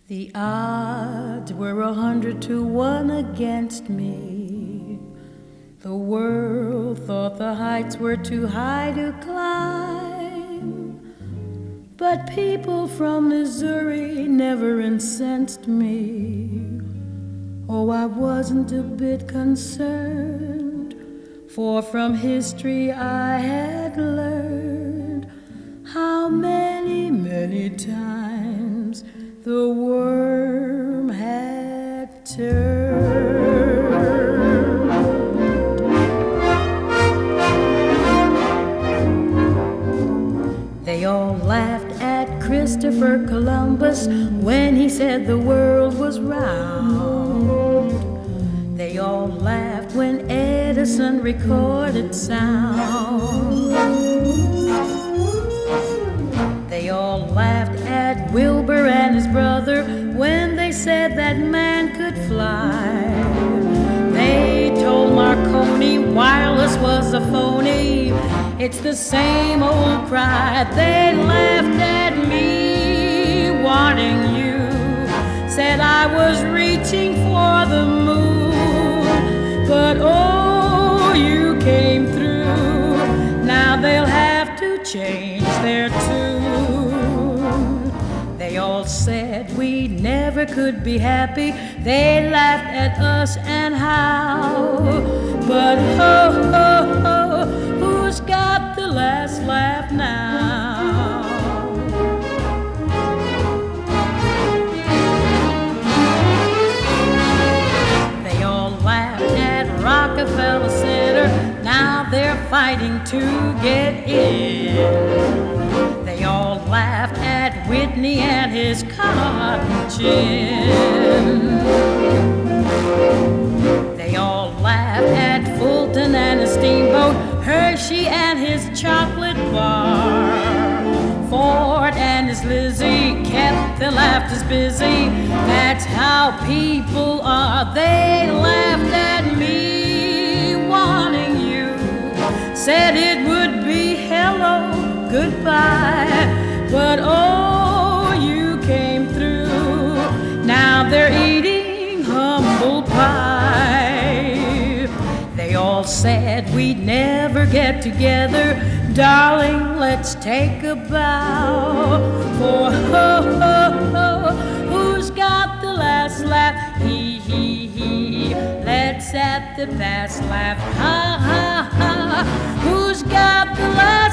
The odds were 100 to 1 against me. The world thought the heights were too high to climb, but people from Missouri never incensed me. Oh, I wasn't a bit concerned, for from history I had learned how many, many times the worm had turned. They all laughed at Christopher Columbus when he said the world was round. They all laughed when Edison recorded sound. They all laughed at Wilbur and his brother when they said that man could fly. They told Marconi wireless was a phony. It's the same old cry. They laughed at me wanting you, said I was reaching for the moon, but oh, you came through. Now they'll have to change their tune. They all said we never could be happy. They laughed at us and how, but ho, ho, ho, who's got the last laugh now? They all laughed at Rockefeller Center. Now they're fighting to get in. They all laughed at Whitney and his cotton gin. They all laughed at Fulton and his steamboat, Hershey and his chocolate bar. Ford and his Lizzie kept their laughters busy. That's how people are. They laughed at me wanting you, said it would be hello, goodbye, but oh, you came through. Now they're eating humble pie. They all said we'd never get together. Darling, let's take a bow. For ho, ho, ho, who's got the last laugh? He, he, let's at the past laugh. Ha, ha, ha, who's got the last